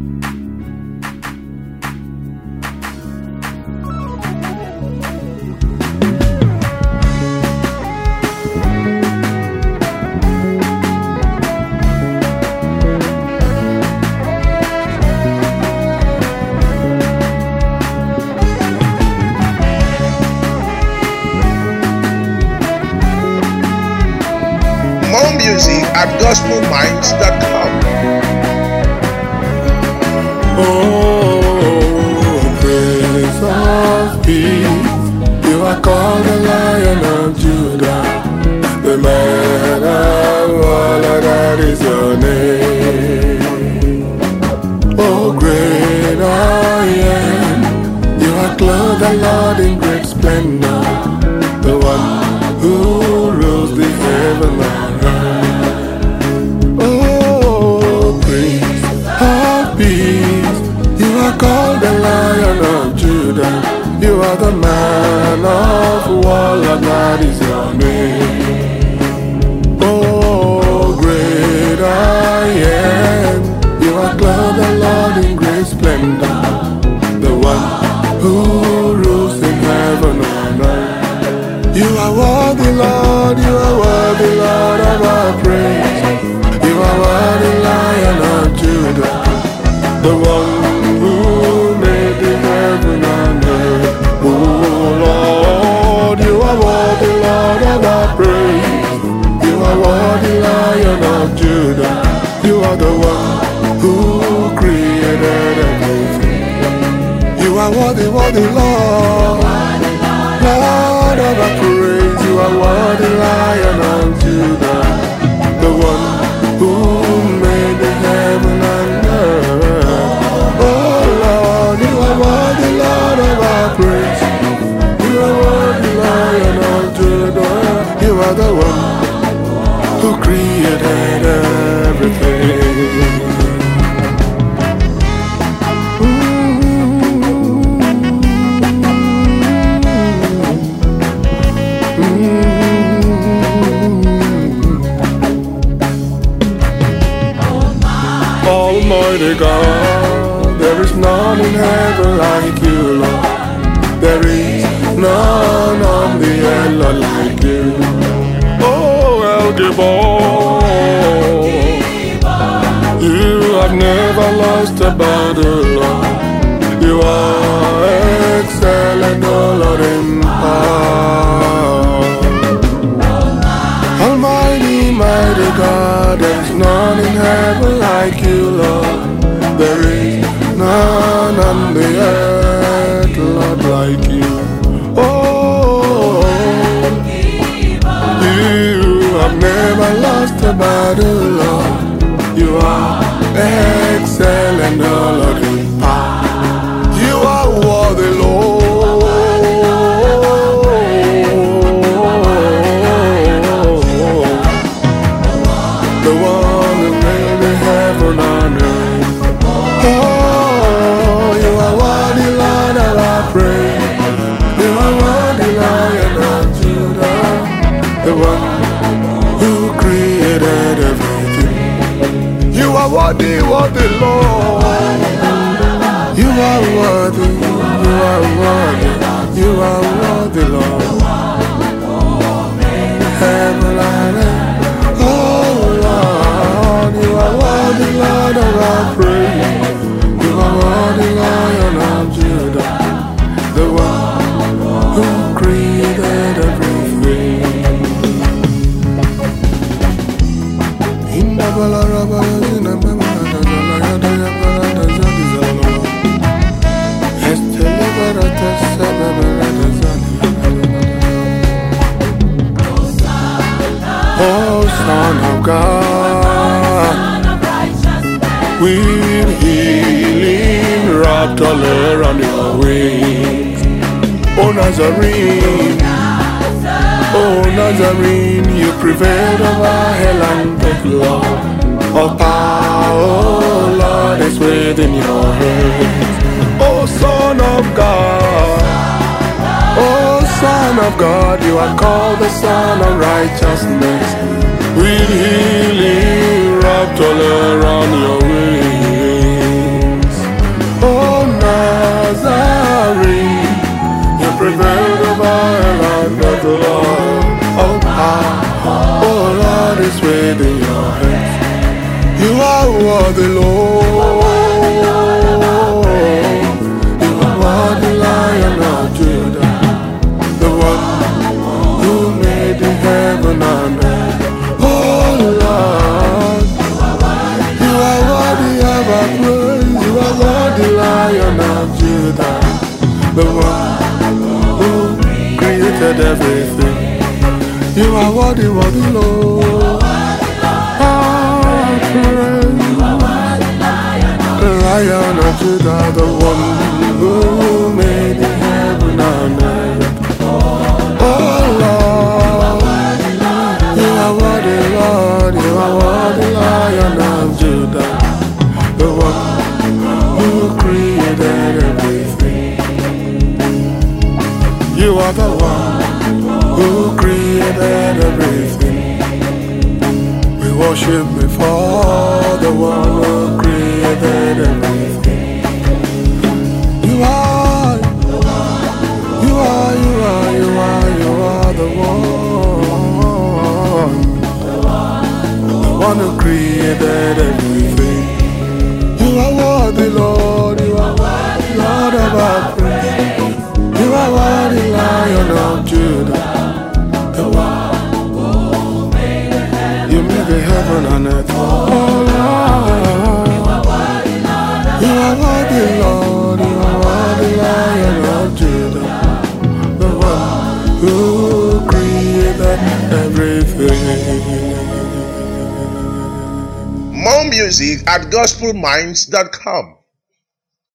More music at gospelminds.com. Oh, Prince of Peace, you are called the Lion of Judah, the man of valor, that is your name. Oh, great I am, you are clothed, the Lord, in great splendor, the one who rules the heaven and earth. Oh, Prince of Peace, you are called the Lion of Judah. You are the man of war, and that is your name. Oh, great I am, you are clothed, the Lord, in great splendor, the one who rules in heaven and earth. You are worthy, Lord, you are worthy, Lord, of our praise. You are worthy, Lion of Judah, the one who made the heaven and earth. Oh Lord, you are worthy, Lord, of our praise. You are worthy, Lion of Judah. You are the one who created everything. You are worthy, worthy, Lord. Lord of our praise, you are worthy, Lion of Judah, the one who made the heaven and earth. Oh Lord, you are worthy, Lord of our praise. You are worthy, Lion of Judah. You are the one who created everything. Almighty God, there is none in heaven like you, Lord. There is none on the earth, Lord, like you. Oh, El Gibor, you have never lost a battle, Lord. You are excellent, oh Lord, in power. Almighty, mighty God, there is none in heaven like you, Lord. There is none on the earth, Lord, like you. Oh, you have never lost a battle, Lord. You are excellent, oh Lord, in power. You are worthy, Lord. Worthy, worthy, Lord. You are worthy, you are worthy, you are worthy, Lord. Heaven and earth, oh Lord, you are worthy, Lord of our praise. You are worthy, Lion of Judah, the one who created everything. In the oh, Son of God, with healing wrapped all around your wings. Oh, Nazarene, oh, Nazarene, you prevailed over hell and death, Lord. All power, oh Lord, is within your hands. Oh, Son of God, oh, Son of God, you are called the Son of Righteousness. With healing wrapped all around your wings. are the Lord. You are the Lion of Judah, the one who made the heaven and earth. Oh Lord, you are worthy of our praise. You are worthy, Lion of Judah, the one who created everything. You are worthy, worthy, Lord. The Lion of Judah, the one who made the heaven and earth. Oh Lord, you are worthy, Lord. You are worthy, Lion of Judah, the one who created everything. You are the one who created everything. We worship before the one who created everything. You are the one who created everything. You are worthy, Lord. You are worthy, Lord of our praise. You are worthy, Lion of Judah, the one who made the heaven. You made the heaven and earth. Oh Lord, you are worthy, Lord. You are worthy, Lion of Judah, the one who created everything. More music at gospelminds.com.